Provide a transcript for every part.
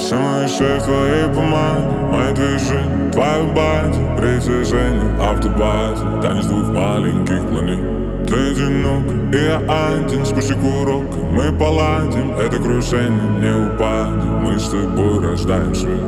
Все мои шеи в твоей помаде, мои движения, твоя бади, притяжение, автобазе, танец двух маленьких планет. Ты одинок, и я один, спустя курок, мы поладим, это крушение не упадем, мы с тобой рождаем свет.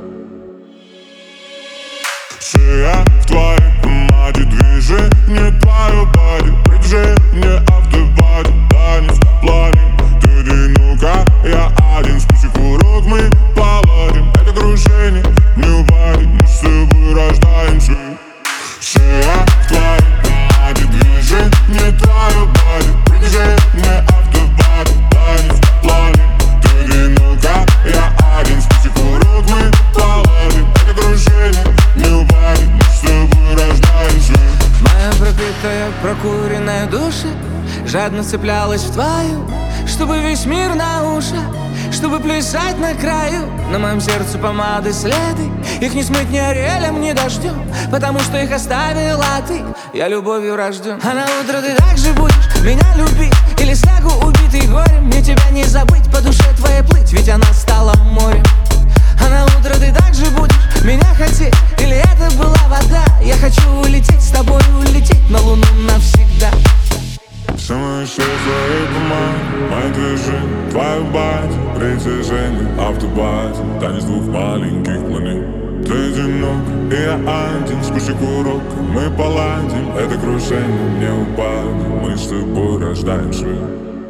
Шея в твоей помаде, движение, твое бади, притяжение, автобазе, танец в плане. Ты одинока, я один, спустя курок, мы поладим, это крушение не упадем, мы с тобой рождаем свет. Шея в твоей помаде, движение, твое бади, притяжение, автобазе, танец в плане. Ты одинока, я один, спустя курок, мы поладим, это крушение не упадем, мы с тобой рождаем свет. Моя пропитая, прокуренная душа жадно цеплялась в твою, чтобы весь мир на ушах, чтобы плясать на краю. На моем сердце помады следы, их не смыть ни орелем, ни дождем, потому что их оставила ты. Я любовью рожден. А на утро ты так же будешь меня любить, или снегу убитый горем. Мне тебя не забыть, по душе твоей плыть, ведь она стала морем. А на утро ты так же будешь меня хотеть, или это была вода? Я хочу улететь с тобой, улететь на луну навсегда. Все мои шеи в твоей помаде, мои движения, твоя бади, притяжение, автобазе, танец двух маленьких планет. Ты одинок, и я один, спустя курок, мы поладим, это крушение не упадем, мы с тобой рождаем свет.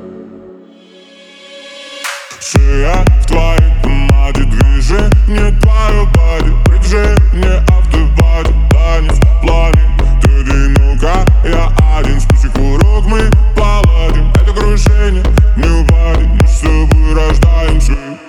Шея в твоей помаде, движение, твое бади, притяжение, автобазе, танец в плане. Ты одинока, я один, спустя курок, мы поладим, это крушение не упадем, мы с тобой рождаем свет.